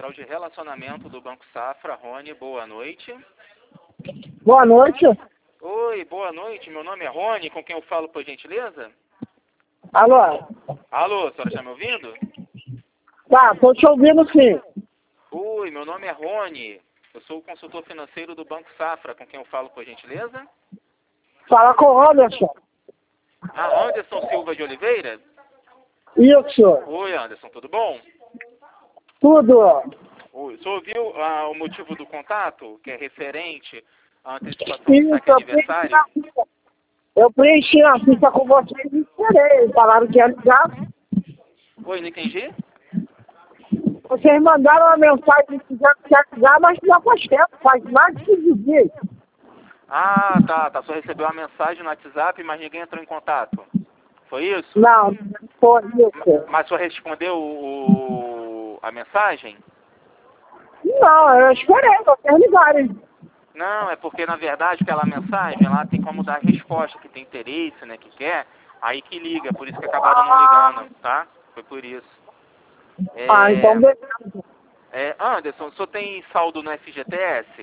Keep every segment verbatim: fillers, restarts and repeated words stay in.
comercial de relacionamento do Banco Safra. Rony, boa noite. Boa noite. Oi, boa noite. Meu nome é Rony, com quem eu falo, por gentileza? Alô? Alô, a senhora está me ouvindo? Tá, tô te ouvindo sim. Oi, meu nome é Rony. Eu sou o consultor financeiro do Banco Safra, com quem eu falo, por gentileza? Fala com o Anderson. Ah, Anderson Silva de Oliveira? Isso. Oi, Anderson, tudo bom? Tudo. Oi, o senhor ouviu ah, o motivo do contato, que é referente à antecipação do Isso, saque eu preenchi aniversário? na ficha. Eu preenchi na ficha com vocês e esperei. Falaram que ia ligar. Oi, não entendi? Vocês mandaram uma mensagem dizendo que ia ligar, mas já faz tempo, faz mais de quinze dias. Ah, tá, tá. Só recebeu uma mensagem no WhatsApp, mas ninguém entrou em contato. Foi isso? Não, foi isso. Mas só respondeu o, a mensagem? Não, eu esperei vocês ligarem. Não, é porque na verdade aquela mensagem lá tem como dar resposta, que tem interesse, né, que quer, aí que liga, por isso que acabaram não ligando, tá? Foi por isso. É, Ah, então beleza. é, Anderson, o senhor tem saldo no F G T S?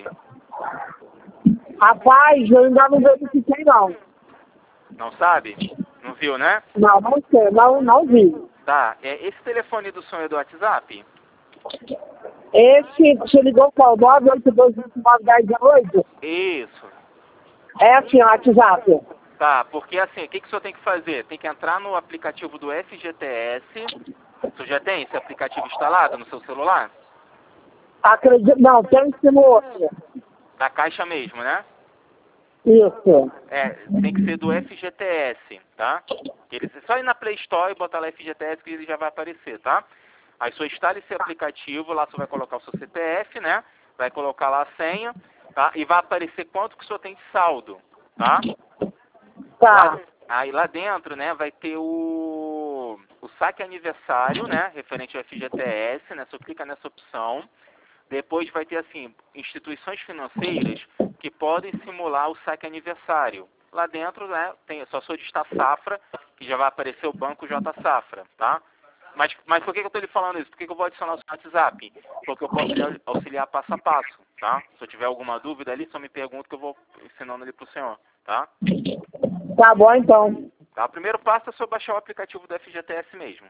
Rapaz, eu ainda não verifiquei não. Não sabe? Não viu, né? Não, não sei, não, não vi. Tá, é, esse telefone do senhor é do WhatsApp? Esse, você ligou qual? nove oito dois oito nove um zero oito? Isso. É assim, o WhatsApp. Tá, porque assim, o que, que o senhor tem que fazer? Tem que entrar no aplicativo do F G T S. O senhor já tem esse aplicativo instalado no seu celular? Acredito, não, tem esse no outro. Da Caixa mesmo, né? Isso. É, tem que ser do F G T S, tá? Ele, é só ir na Play Store e botar lá F G T S que ele já vai aparecer, tá? Aí só instala esse aplicativo, lá você vai colocar o seu C P F, né? Vai colocar lá a senha, tá? E vai aparecer quanto que o senhor tem de saldo, tá? Tá. Lá, aí lá dentro, né, vai ter o, o saque aniversário, né? Referente ao F G T S, né? Você clica nessa opção. Depois vai ter, assim, instituições financeiras que podem simular o saque aniversário. Lá dentro, né, tem só solicitar Safra, que já vai aparecer o Banco J Safra, tá? Mas, mas por que, que eu estou lhe falando isso? Por que, que eu vou adicionar o seu WhatsApp? Porque eu posso lhe auxiliar passo a passo, tá? Se eu tiver alguma dúvida ali, só me pergunta que eu vou ensinando ali para o senhor, tá? Tá bom, então. Tá? O primeiro passo é só baixar o aplicativo do F G T S mesmo.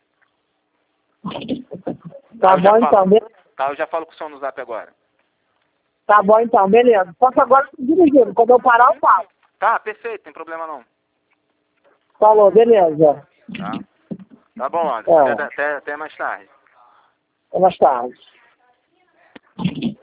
Tá eu já bom, falo- então. Be- Tá, eu já falo com o senhor no Zap agora. Tá bom, então. Beleza. Só que agora eu tô dirigindo. Quando eu parar, eu falo. Tá, perfeito, tem problema não. Falou, beleza. Tá? Tá bom, Anderson. É. Até, até, até mais tarde. Até mais tarde.